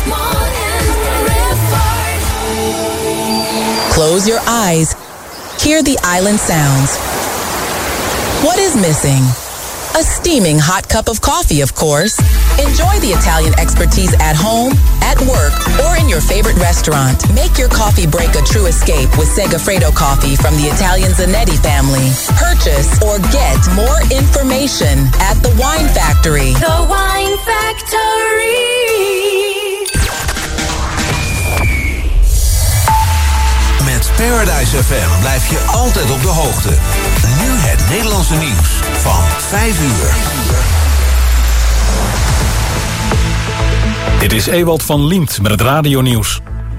Close your eyes. Hear the island sounds. What is missing? A steaming hot cup of coffee, of course. Enjoy the Italian expertise at home, at work, or in your favorite restaurant. Make your coffee break a true escape with Segafredo coffee from the Italian Zanetti family. Purchase or get more information at The Wine Factory. The Wine Factory. Met Paradise FM blijf je altijd op de hoogte. Nu het Nederlandse nieuws van 5 uur. Dit is Ewald van Liemt met het radionieuws.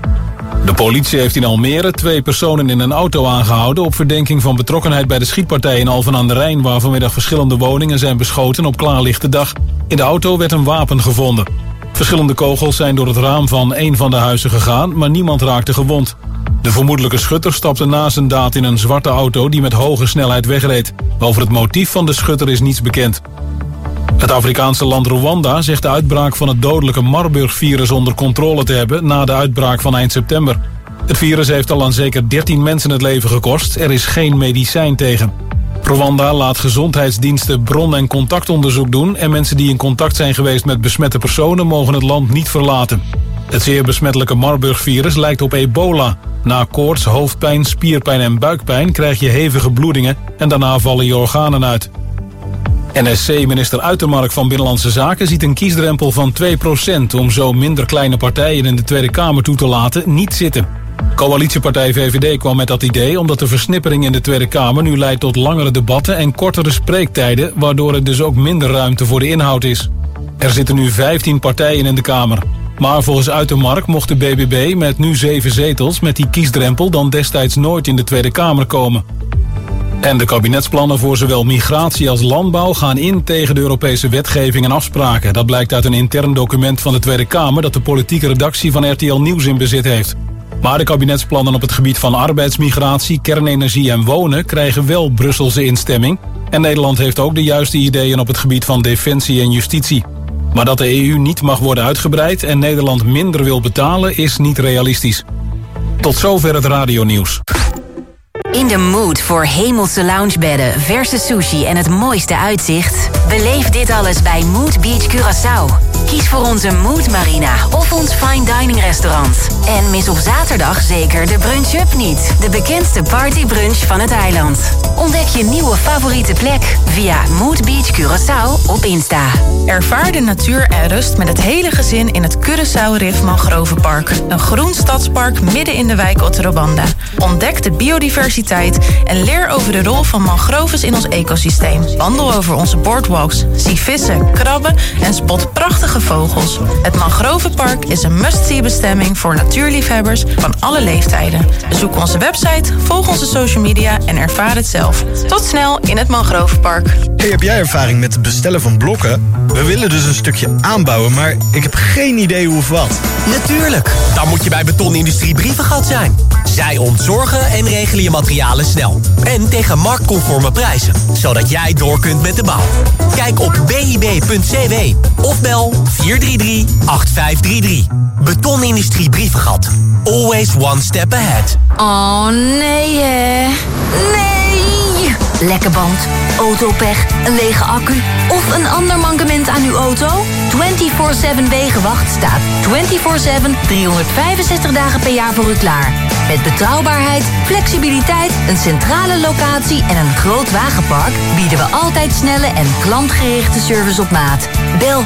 De politie heeft in Almere 2 personen in een auto aangehouden op verdenking van betrokkenheid bij de schietpartij in Alphen aan de Rijn, waar vanmiddag verschillende woningen zijn beschoten op klaarlichte dag. In de auto werd een wapen gevonden. Verschillende kogels zijn door het raam van een van de huizen gegaan, maar niemand raakte gewond. De vermoedelijke schutter stapte na zijn daad in een zwarte auto die met hoge snelheid wegreed. Over het motief van de schutter is niets bekend. Het Afrikaanse land Rwanda zegt de uitbraak van het dodelijke Marburg-virus onder controle te hebben na de uitbraak van eind september. Het virus heeft al aan zeker 13 mensen het leven gekost. Er is geen medicijn tegen. Rwanda laat gezondheidsdiensten bron- en contactonderzoek doen en mensen die in contact zijn geweest met besmette personen mogen het land niet verlaten. Het zeer besmettelijke Marburg-virus lijkt op ebola. Na koorts, hoofdpijn, spierpijn en buikpijn krijg je hevige bloedingen en daarna vallen je organen uit. NSC-minister Uitermark van Binnenlandse Zaken ziet een kiesdrempel van 2% om zo minder kleine partijen in de Tweede Kamer toe te laten niet zitten. Coalitiepartij VVD kwam met dat idee omdat de versnippering in de Tweede Kamer nu leidt tot langere debatten en kortere spreektijden, waardoor er dus ook minder ruimte voor de inhoud is. Er zitten nu 15 partijen in de Kamer. Maar volgens Uitermark mocht de BBB met nu 7 zetels met die kiesdrempel dan destijds nooit in de Tweede Kamer komen. En de kabinetsplannen voor zowel migratie als landbouw gaan in tegen de Europese wetgeving en afspraken. Dat blijkt uit een intern document van de Tweede Kamer dat de politieke redactie van RTL Nieuws in bezit heeft. Maar de kabinetsplannen op het gebied van arbeidsmigratie, kernenergie en wonen krijgen wel Brusselse instemming. En Nederland heeft ook de juiste ideeën op het gebied van defensie en justitie. Maar dat de EU niet mag worden uitgebreid en Nederland minder wil betalen is niet realistisch. Tot zover het radionieuws. In de mood voor hemelse loungebedden, verse sushi en het mooiste uitzicht? Beleef dit alles bij Mood Beach Curaçao. Kies voor onze Mood Marina of ons fine dining restaurant. En mis op zaterdag zeker de Brunch Up niet. De bekendste partybrunch van het eiland. Ontdek je nieuwe favoriete plek via Mood Beach Curaçao op Insta. Ervaar de natuur en rust met het hele gezin in het Curaçao Riff Mangrovenpark. Een groen stadspark midden in de wijk Otterobanda. Ontdek de biodiversiteit en leer over de rol van mangroves in ons ecosysteem. Wandel over onze boardwalks, zie vissen, krabben en spot prachtige vogels. Het Mangrovenpark is een must-see bestemming voor natuurliefhebbers van alle leeftijden. Bezoek onze website, volg onze social media en ervaar het zelf. Tot snel in het Mangrovenpark. Hey, heb jij ervaring met het bestellen van blokken? We willen dus een stukje aanbouwen, maar ik heb geen idee hoe of wat. Natuurlijk, dan moet je bij Betonindustrie Brievengat zijn. Zij ontzorgen en regelen je materialen snel. En tegen marktconforme prijzen, zodat jij door kunt met de bouw. Kijk op bib.cw of bel 433-8533. Betonindustrie Brievengat. Always one step ahead. Oh nee hè. Nee! Lekke band, autopech, een lege accu of een ander mankement aan uw auto? 24/7 Wegenwacht staat 24/7 365 dagen per jaar voor u klaar. Met betrouwbaarheid, flexibiliteit, een centrale locatie en een groot wagenpark bieden we altijd snelle en klantgerichte service op maat. Bel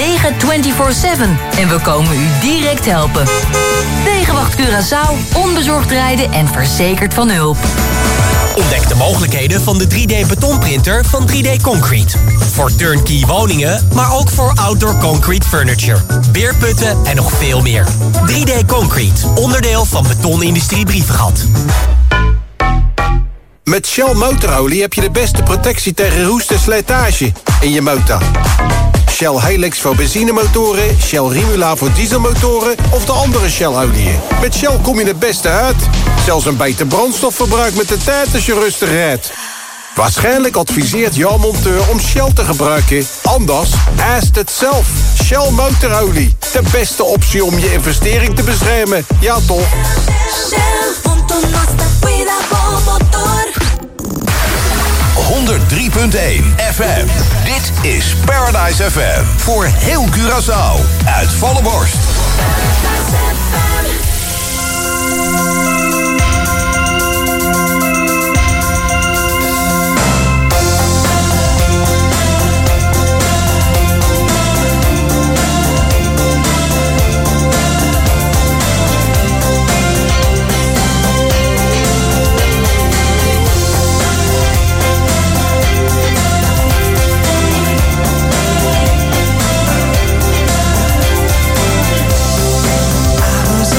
924/7 en we komen u direct helpen. Wegenwacht Curaçao, onbezorgd rijden en verzekerd van hulp. Ontdek de mogelijkheden van de 3D-betonprinter van 3D Concrete. Voor turnkey woningen, maar ook voor outdoor concrete furniture, beerputten en nog veel meer. 3D Concrete, onderdeel van Betonindustrie Brievengat. Met Shell motorolie heb je de beste protectie tegen roest en slijtage in je motor. Shell Helix voor benzinemotoren, Shell Rimula voor dieselmotoren of de andere Shell-oliën. Met Shell kom je het beste uit. Zelfs een beter brandstofverbruik met de tijd als je rustig rijdt. Waarschijnlijk adviseert jouw monteur om Shell te gebruiken. Anders, ask het zelf. Shell motorolie. De beste optie om je investering te beschermen. Ja toch? Shell, juntos nos da cuida motor. 103.1 FM. Dit is Paradise FM. Voor heel Curaçao. Uit volle borst. I was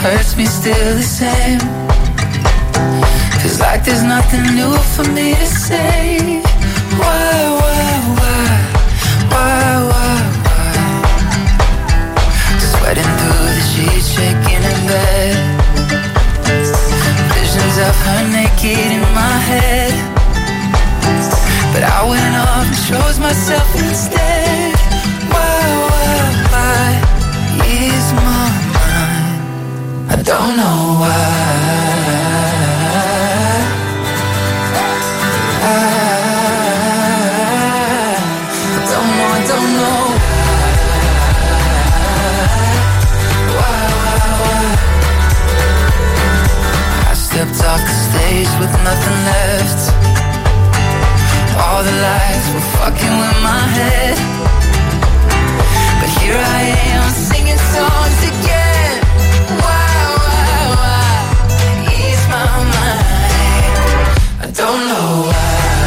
hurts me still the same. Feels like there's nothing new for me to say. Why? Sweating through the sheets, shaking in bed. Visions of her naked in my head. But I went off and chose myself instead. Why is my mind? I don't know why. I don't know. I stepped off the stage with nothing left. All the lights were fucking with my head. But here I am singing songs again. Why ease my mind? I don't know why.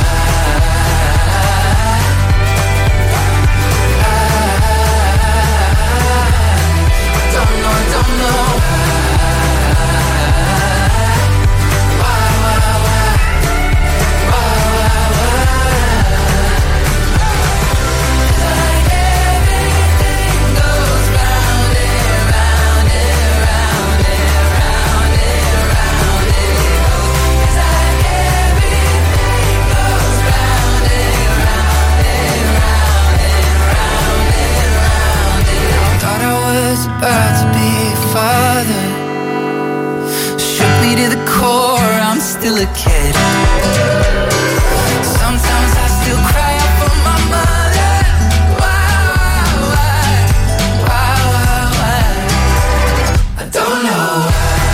About to be a father. Shook me to the core, I'm still a kid. Sometimes I still cry out for my mother. Why? I don't know.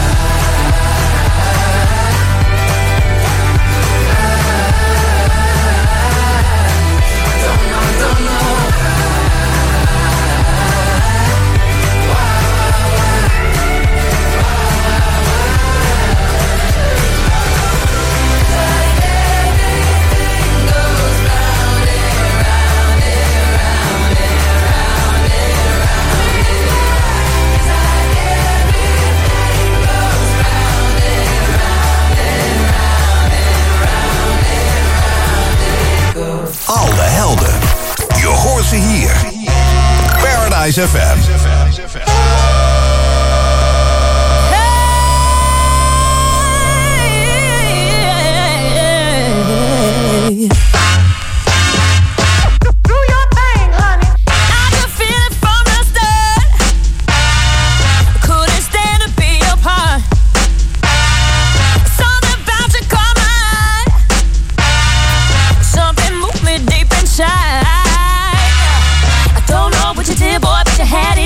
Alle helden. Je hoort ze hier. Paradise FM. I don't know what you did, boy, but you had it.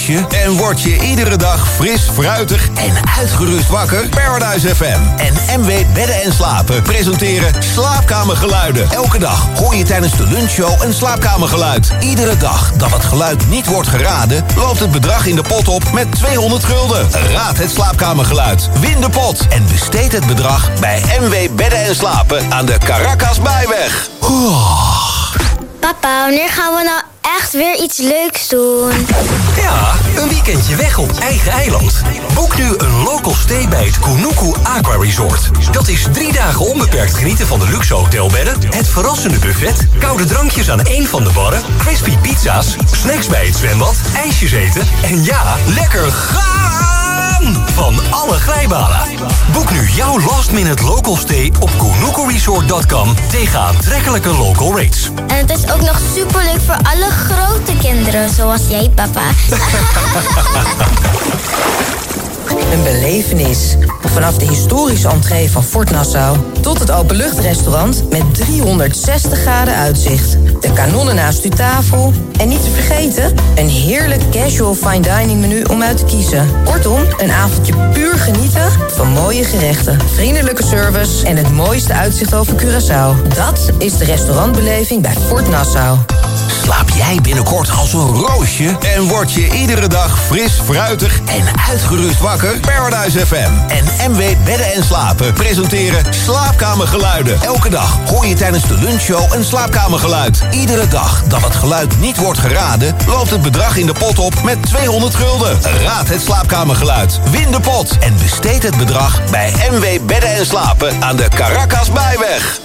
roosje en word je iedere dag fris, fruitig en uitgerust wakker? Paradise FM en MW Bedden en Slapen presenteren Slaapkamergeluiden. Elke dag hoor je tijdens de lunchshow een slaapkamergeluid. Iedere dag dat het geluid niet wordt geraden, loopt het bedrag in de pot op met 200 gulden. Raad het slaapkamergeluid, win de pot en besteed het bedrag bij MW Bedden en Slapen aan de Caracas Bijweg. Papa, wanneer gaan we nou echt weer iets leuks doen? Ja, een weekendje weg op eigen eiland. Boek nu een local stay bij het Kunuku Aqua Resort. Dat is 3 dagen onbeperkt genieten van de luxe hotelbedden, het verrassende buffet, koude drankjes aan één van de barren, crispy pizza's, snacks bij het zwembad, ijsjes eten en ja, lekker gaan van alle glijbanen. Boek nu jouw last-minute local stay op kunukuresort.com tegen aantrekkelijke local rates. En het is ook nog superleuk voor alle grote kinderen, zoals jij, papa. Een belevenis. Vanaf de historische entree van Fort Nassau tot het openluchtrestaurant met 360 graden uitzicht. De kanonnen naast uw tafel. En niet te vergeten, een heerlijk casual fine dining menu om uit te kiezen. Kortom, een avondje puur genieten van mooie gerechten, vriendelijke service en het mooiste uitzicht over Curaçao. Dat is de restaurantbeleving bij Fort Nassau. Slaap jij binnenkort als een roosje en word je iedere dag fris, fruitig en uitgerust wakker? Paradise FM en MW Bedden en Slapen presenteren Slaapkamergeluiden. Elke dag hoor je tijdens de lunchshow een slaapkamergeluid. Iedere dag dat het geluid niet wordt geraden, loopt het bedrag in de pot op met 200 gulden. Raad het slaapkamergeluid, win de pot en besteed het bedrag bij MW Bedden en Slapen aan de Caracas Bijweg.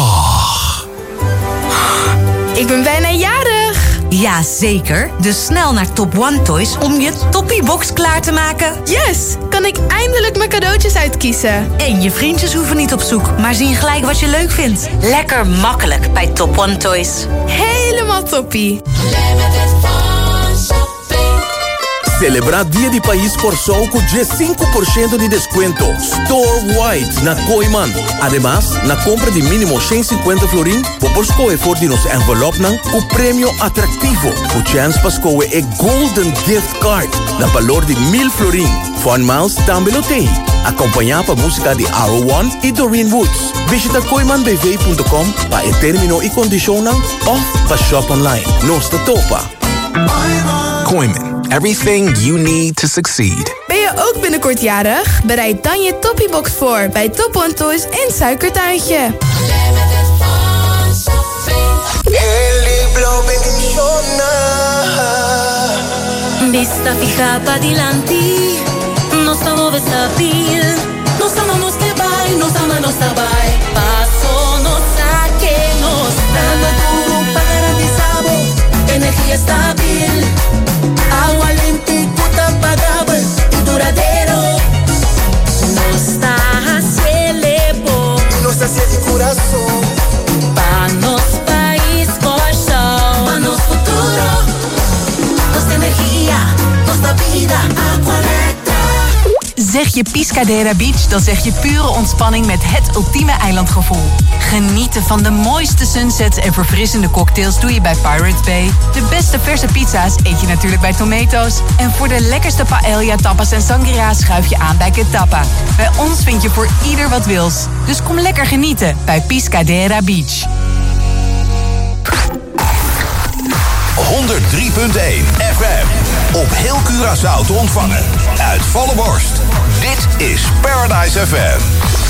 Ik ben bijna jarig. Ja, zeker. Dus snel naar Top One Toys om je toppie-box klaar te maken. Yes! Kan ik eindelijk mijn cadeautjes uitkiezen. En je vriendjes hoeven niet op zoek, maar zien gelijk wat je leuk vindt. Lekker makkelijk bij Top One Toys. Helemaal toppie. Celebra Dia de País Corsou com 5% de descuento. Store-wide na Coiman. Además, na compra de mínimo 150 florin, vos escolher for de nos envelope com prêmio atrativo. O chance para escolher é Golden Gift Card, na valor de 1000 florin. Fun Miles também tem. Acompanhar para música de Arrow One e Doreen Woods. Visita coimanbv.com para o término e condicional of para shop online. Nos te topa. Coiman. Everything you need to succeed. Ben je ook binnenkort jarig? Bereid dan je toppiebox voor bij Top One Toys in Suikertuintje. Vista fija pa' dilanti, nos vamos a saber, nos amamos que vai, nos ama, nos abai. Paso, nos saque, nos dando duro para garantizar energía estabil. Agua limpia, potable y duradero. Nos está haciendo nos hace de corazón. Pa' nos país corazón. Pa' nos futuro. Nos da energía, nos da vida. Aqualectra. Zeg je Piscadera Beach, dan zeg je pure ontspanning met het ultieme eilandgevoel. Genieten van de mooiste sunsets en verfrissende cocktails doe je bij Pirates Bay. De beste verse pizza's eet je natuurlijk bij Tomato's. En voor de lekkerste paella, tapas en sangria schuif je aan bij Ketappa. Bij ons vind je voor ieder wat wils. Dus kom lekker genieten bij Piscadera Beach. 103.1 FM. Op heel Curaçao te ontvangen. Uit volle borst. Dit is Paradise FM.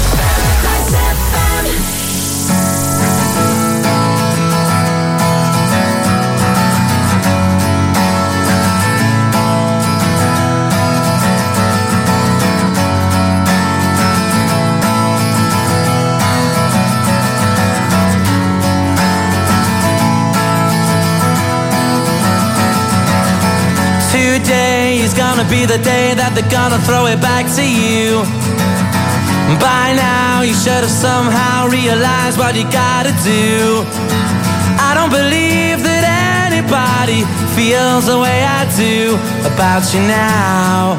Today is gonna be the day that they're gonna throw it back to you. By now you should have somehow realized what you gotta do. I don't believe that anybody feels the way I do about you now.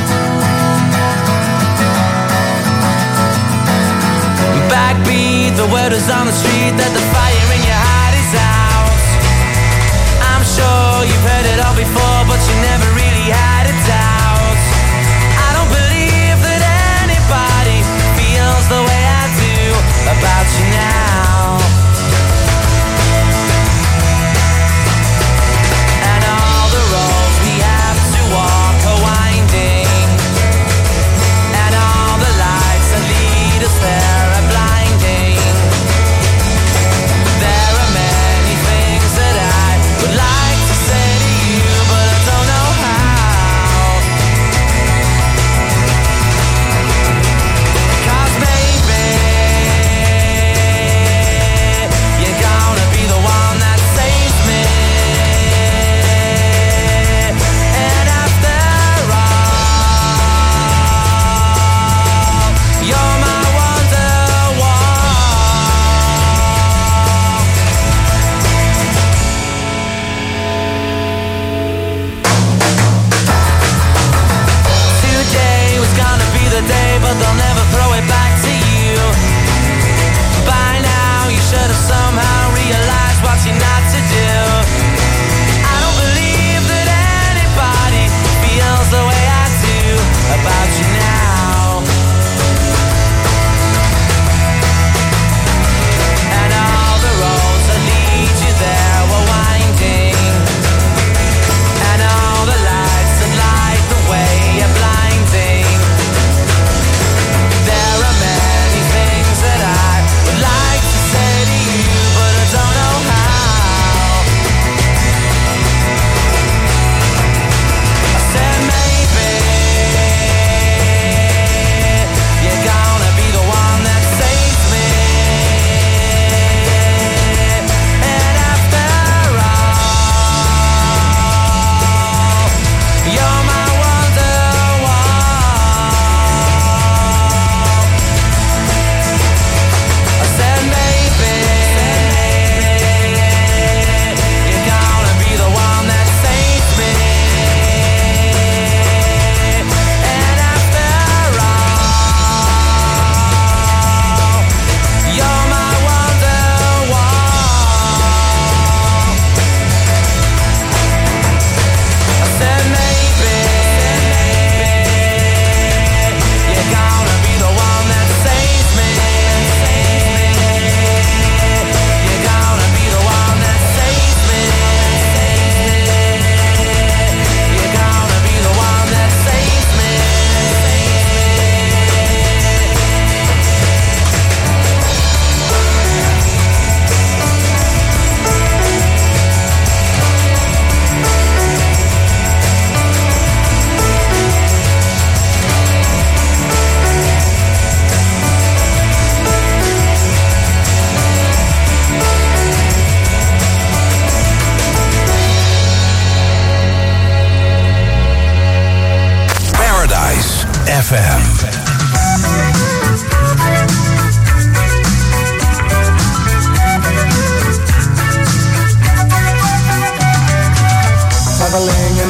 Backbeat, the word is on the street that the fire in your heart is out. I'm sure you've heard it all before, but you never really have.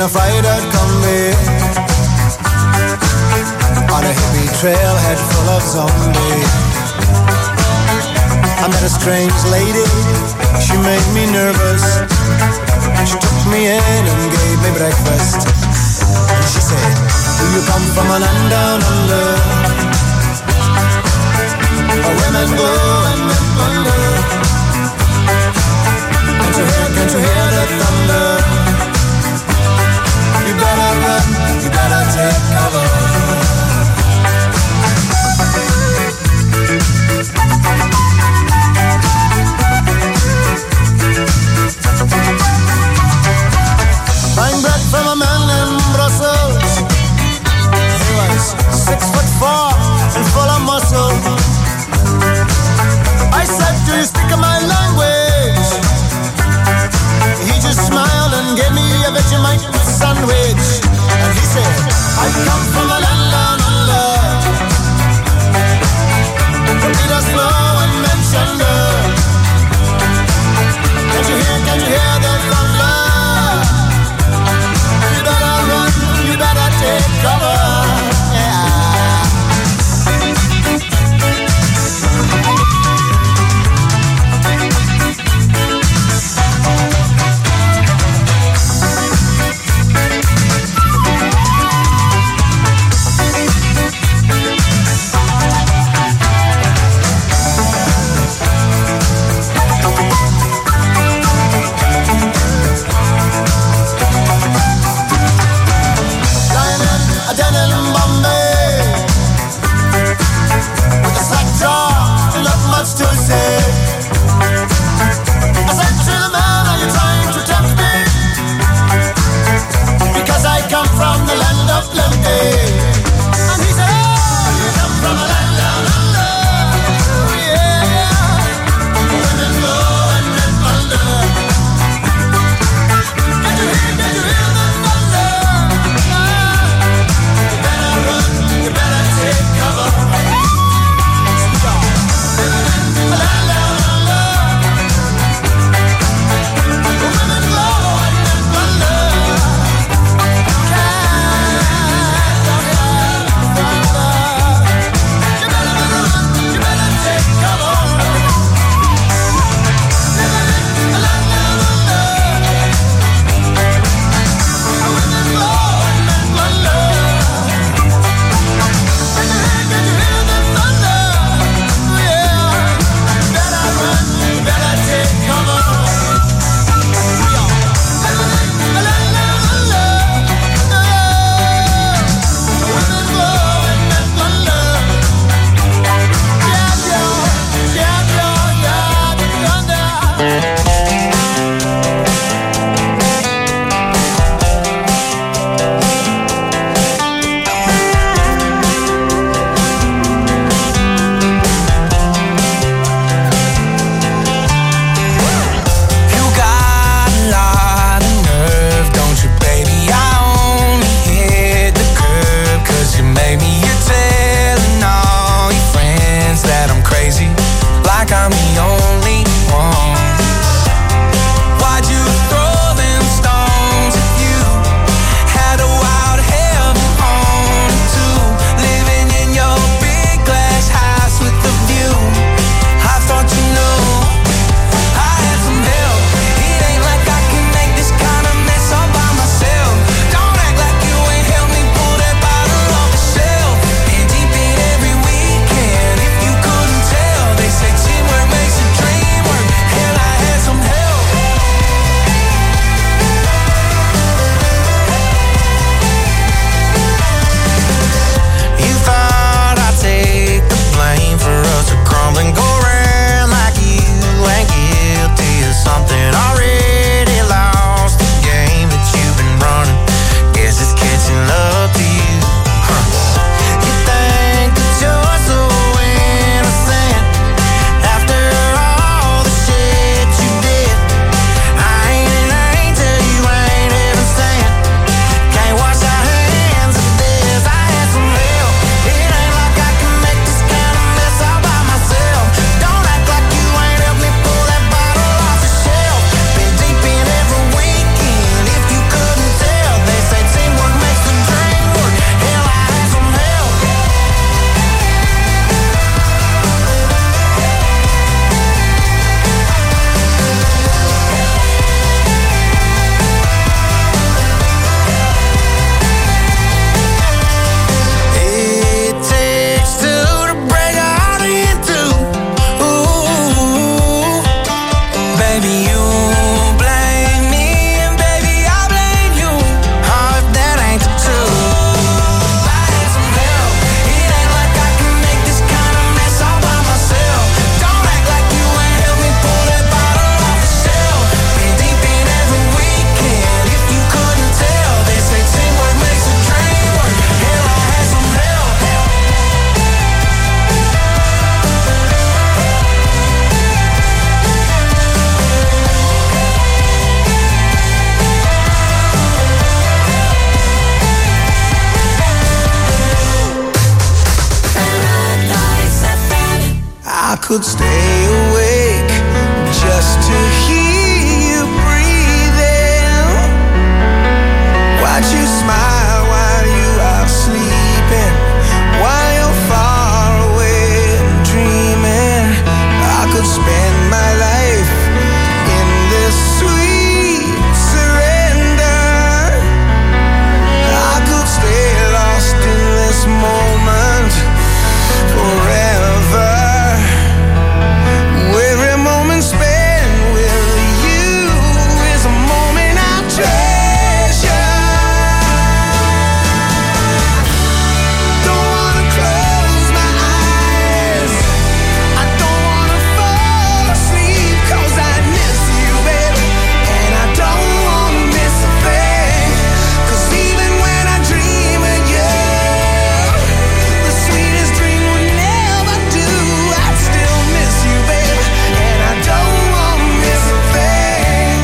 a fried-out combi on a hippie trailhead full of zombies. I met a strange lady, she made me nervous. She took me in and gave me breakfast. And she said, do you come from a land down under, where women go and men wonder? Can't you hear the thunder? You better run, you better take cover. Buying bread from a man in Brussels. He was 6'4" and full of muscle. could stay awake just to hear you breathing. Watch you smile while you are sleeping, while you're far away and dreaming. I could spend my life in this sweet surrender. I could stay lost in this moment forever. Every moment spent with you is a moment I treasure. Don't wanna close my eyes, I don't wanna fall asleep, 'cause I miss you, baby, and I don't wanna miss a thing. 'Cause even when I dream of you, the sweetest dream would never do. I still miss you, baby, and I don't wanna miss a thing.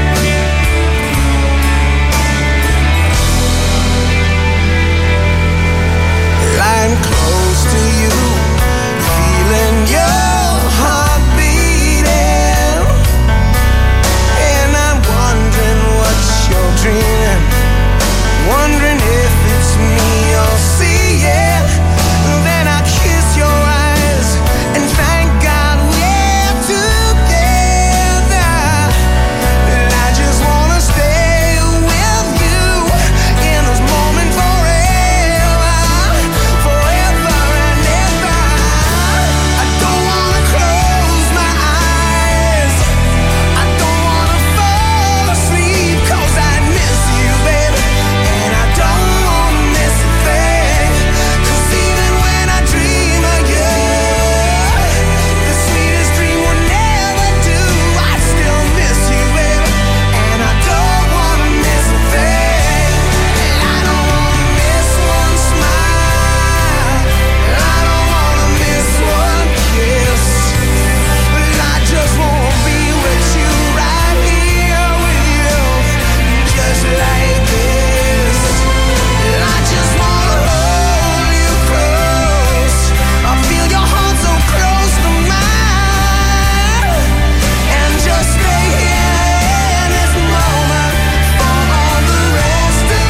Lying close to you, feeling your heart beating, and I'm wondering what you're dreaming, wondering if it's me you're seeing. Then I kiss your eyes and thank God we're together. And I just wanna stay with you in this moment forever, forever and ever. I don't wanna close my eyes, I don't wanna fall asleep, 'cause I miss you, baby, and I don't wanna miss a thing. 'Cause even when I dream of you, the sweetest dream will never do. I still miss you, baby, and I don't wanna miss a thing. I don't wanna miss one smile, I don't wanna miss one kiss. I just wanna be with you, right here with you, just like this. I just wanna hold you close, I feel your heart so close to mine, and just stay here in this moment for all the rest of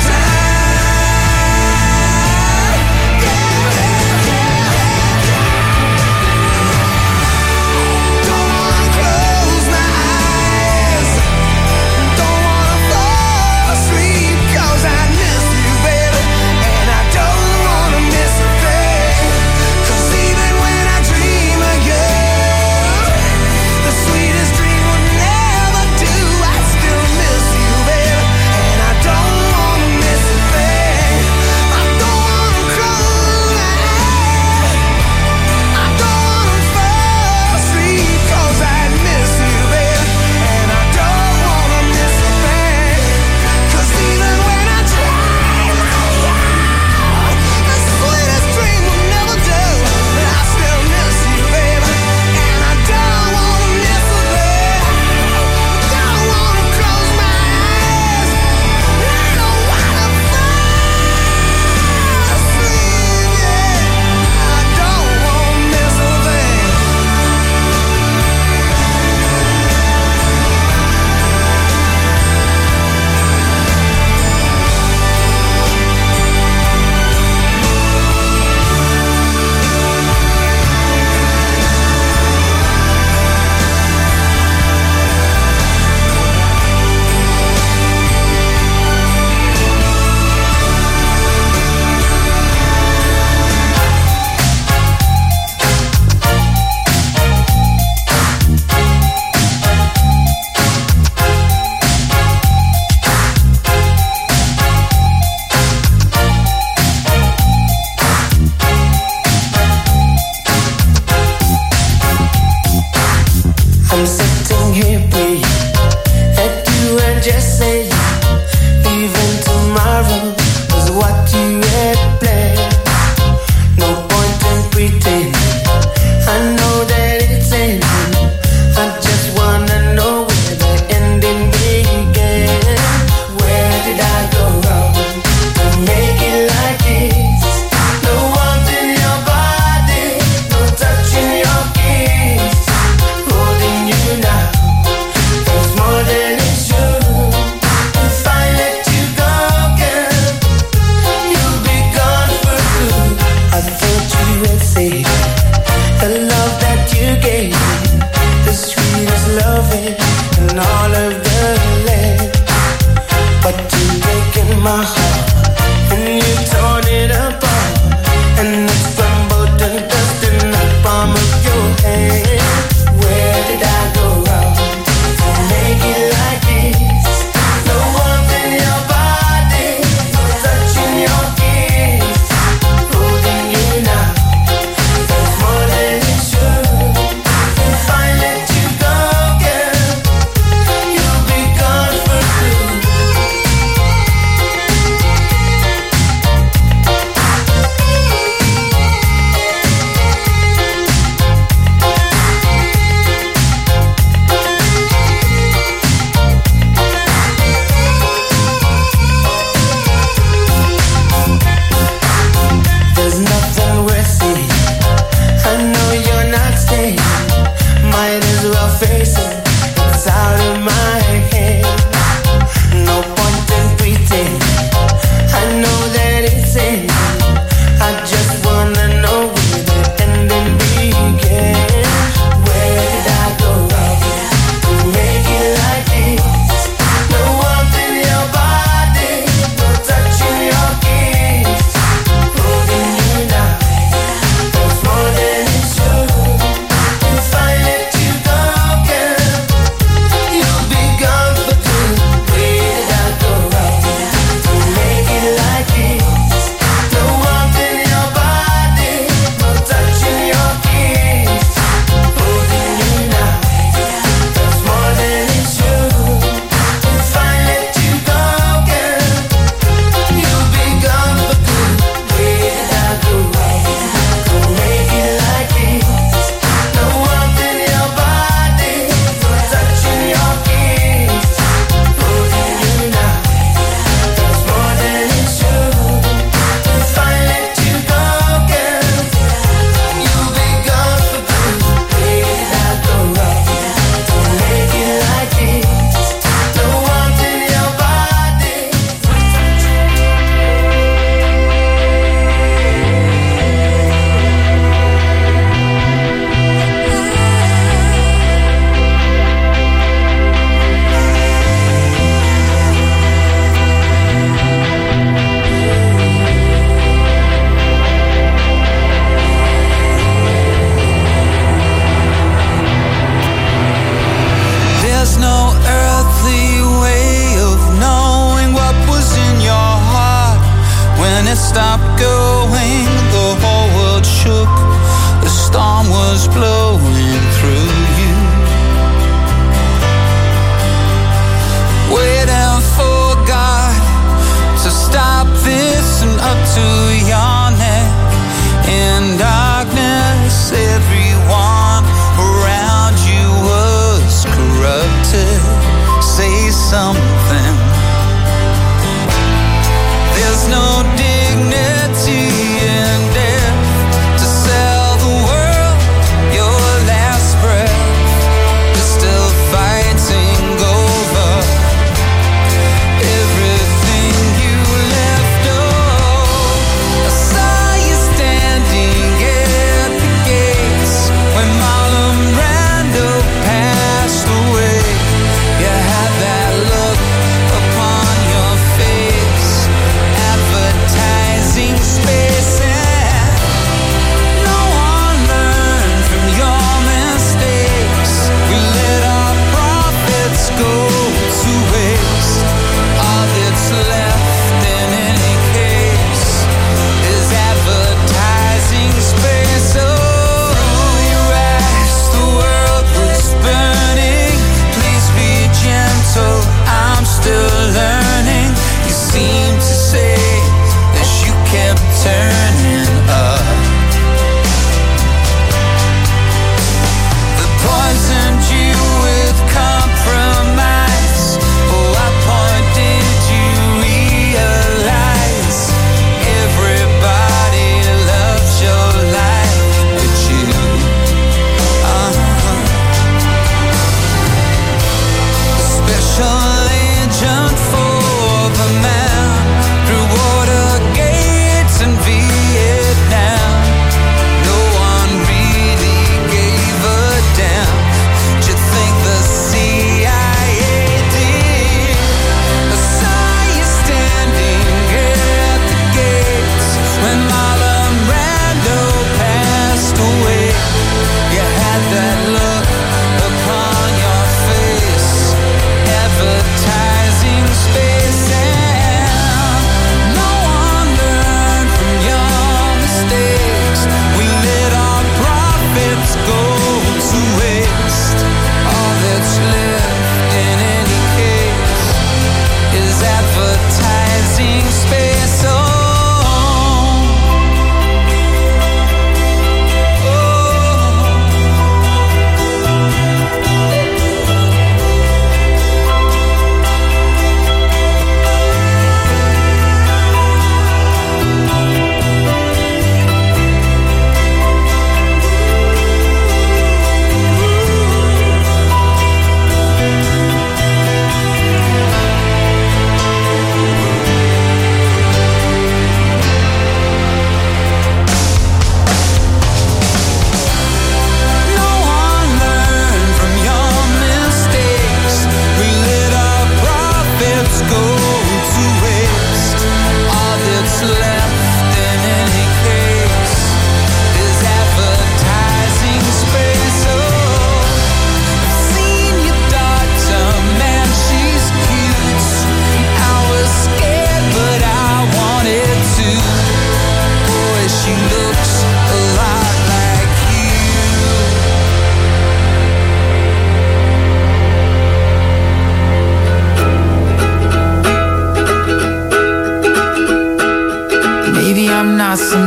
time. Don't wanna close my eyes, don't wanna fall asleep, 'cause I miss you, baby, and I don't wanna miss a thing. 'Cause even when I dream of you, the sweetest dream would never do. I still miss you, baby, and I don't wanna miss a thing. I don't wanna close my eyes, I don't wanna fall asleep, 'cause I miss you, baby, and I don't wanna miss a thing. 'Cause even when I dream of you, the sweetest dream will never do. But I still miss you, baby, and I don't wanna miss a thing. Don't wanna close my eyes, I don't wanna fall asleep, yeah. I don't wanna miss a thing. I'm sitting here praying that you were just saying, even tomorrow was what you had planned. No point in pretending, I know that it's ending. I just wanna know where the ending began. Where did I go wrong to make it like this? No warmth in your body, no touch in your kiss. loving and all of the land, but you're breaking my heart and you torn it apart, and it's crumbled to dust in the palm of your hand. Where did I go wrong to make it like this? No warmth in your body, no touch in your kiss, holding you now. There's more than it should. If I let you go, girl, you'll be gone for good. There's nothing worth seeing. I know you're not staying. Might as well face it. It's out of my hand. No point in pretending. I know that it's ending. I just wanna know where the ending began. Where did I go wrong to make it like this? No warmth in your body, no touch in your kiss, holding you now. There's more than it should. If I let you go, girl,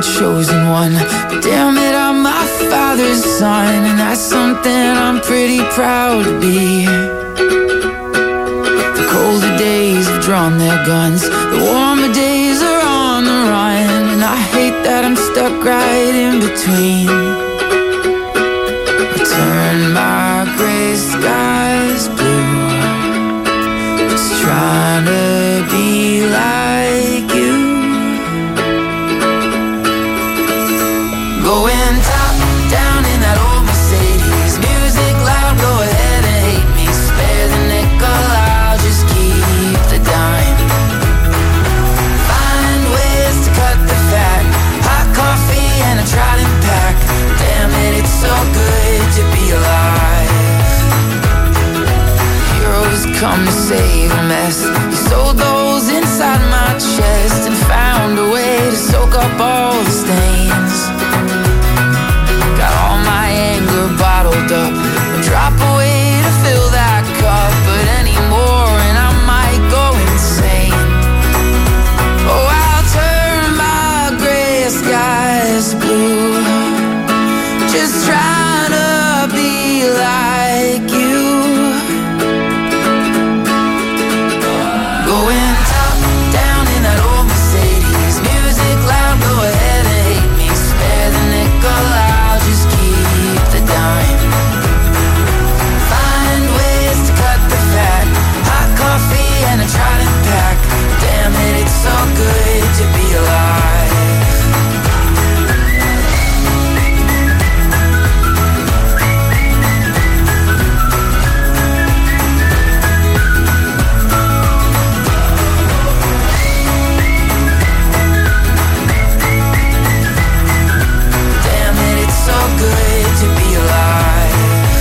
chosen one. But damn it, I'm my father's son, and that's something I'm pretty proud to be. The colder days have drawn their guns, the warmer days are on the run, and I hate that I'm stuck right in between. I turn my gray skies blue, just trying to be like you. Going top down in that old Mercedes, music loud, go ahead and hate me. Spare the nickel, I'll just keep the dime. Find ways to cut the fat, hot coffee and a trodden pack. Damn it, it's so good to be alive. Heroes come to save a mess. You sewed those inside my chest and found a way to soak up all the stains. Got all my anger bottled up, a drop away to fill that cup, but anymore and I might go insane. Oh, I'll turn my gray skies blue, just trying to be like you. Going top down in that old Mercedes, music loud, go ahead and hate me. Spare the nickel, I'll just keep the dime. Find ways to cut the fat, hot coffee and a trodden pack. Damn it, it's so good to be alive. Damn it, it's so good to be alive.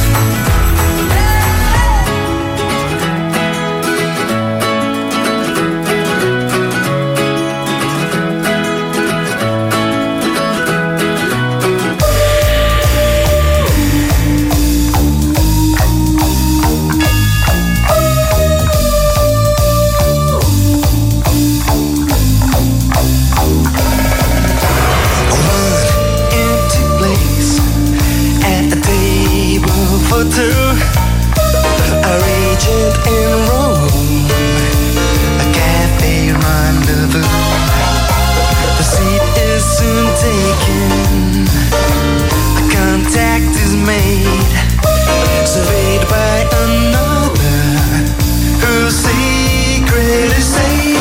Empty place at a table for two. A regent in Rome, a cafe rendezvous. The seat is soon taken, a contact is made, surveyed by another whose secret is safe.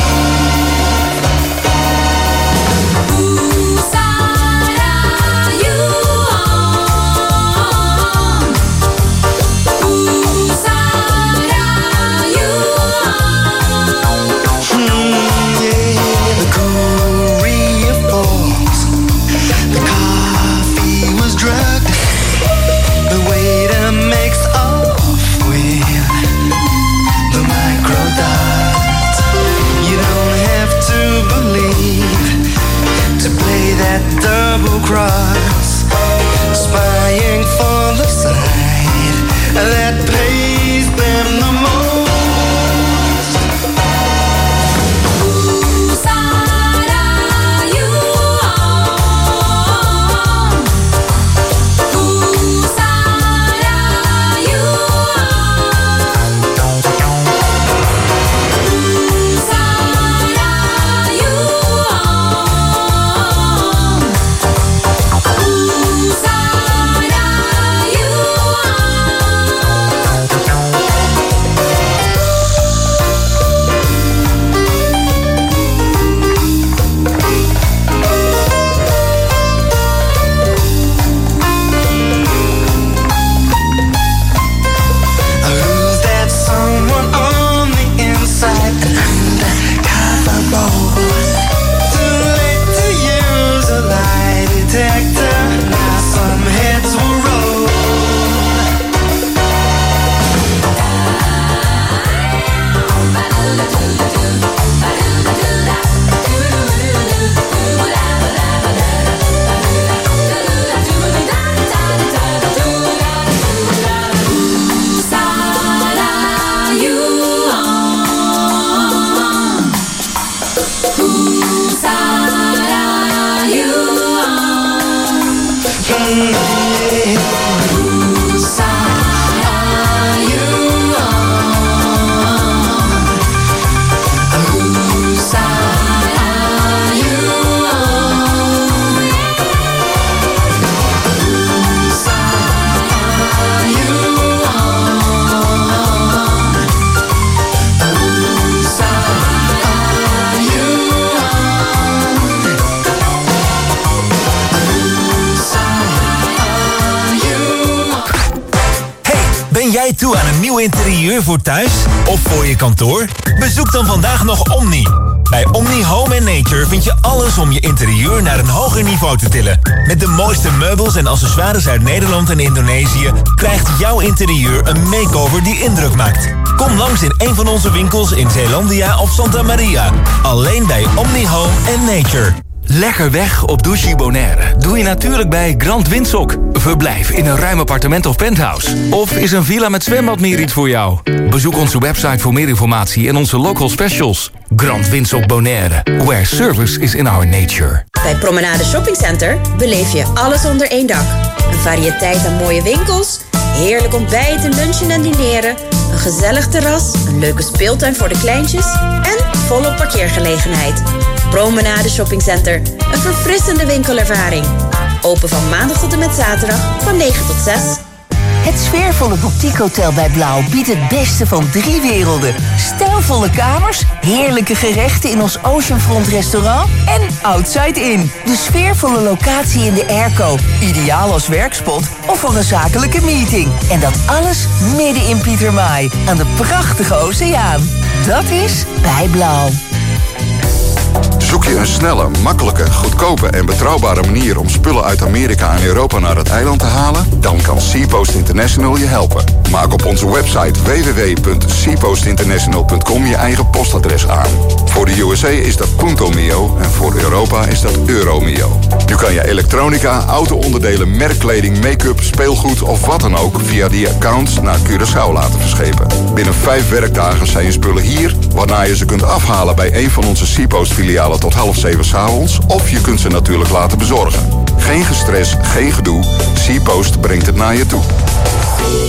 The courier falls, the coffee was drugged, the waiter makes off with the microdot. You don't have to believe to play that double cross, spying for the side that pays them the most. toe aan een nieuw interieur voor thuis of voor je kantoor? Bezoek dan vandaag nog Omni. Bij Omni Home & Nature vind je alles om je interieur naar een hoger niveau te tillen. Met de mooiste meubels en accessoires uit Nederland en Indonesië krijgt jouw interieur een makeover die indruk maakt. Kom langs in een van onze winkels in Zeelandia of Santa Maria. Alleen bij Omni Home & Nature. Lekker weg op Douchy Bonaire doe je natuurlijk bij Grand Windsock. Verblijf in een ruim appartement of penthouse. Of is een villa met zwembad meer iets voor jou? Bezoek onze website voor meer informatie en onze local specials. Grand Windsock Bonaire, where service is in our nature. Bij Promenade Shopping Center beleef je alles onder één dak. Een variëteit aan mooie winkels, heerlijk ontbijten, lunchen en dineren, een gezellig terras, een leuke speeltuin voor de kleintjes en volop parkeergelegenheid. Promenade Shopping Center, een verfrissende winkelervaring. Open van maandag tot en met zaterdag van 9 tot 6. Het sfeervolle boutiquehotel bij Blauw biedt het beste van 3 werelden. Stijlvolle kamers, heerlijke gerechten in ons Oceanfront restaurant en Outside Inn. De sfeervolle locatie in de airco, ideaal als werkspot of voor een zakelijke meeting. En dat alles midden in Pietermaai, aan de prachtige oceaan. Dat is bij Blauw. Zoek je een snelle, makkelijke, goedkope en betrouwbare manier om spullen uit Amerika en Europa naar het eiland te halen? Dan kan SeaPost International je helpen. Maak op onze website www.seapostinternational.com je eigen postadres aan. Voor de USA is dat Punto Mio en voor Europa is dat Euro Mio. Nu kan je elektronica, auto-onderdelen, merkkleding, make-up, speelgoed of wat dan ook via die accounts naar Curaçao laten verschepen. Binnen 5 werkdagen zijn je spullen hier, waarna je ze kunt afhalen bij een van onze SeaPost filialen tot 6:30 s'avonds, of je kunt ze natuurlijk laten bezorgen. Geen gestress, geen gedoe. SeaPost brengt het naar je toe.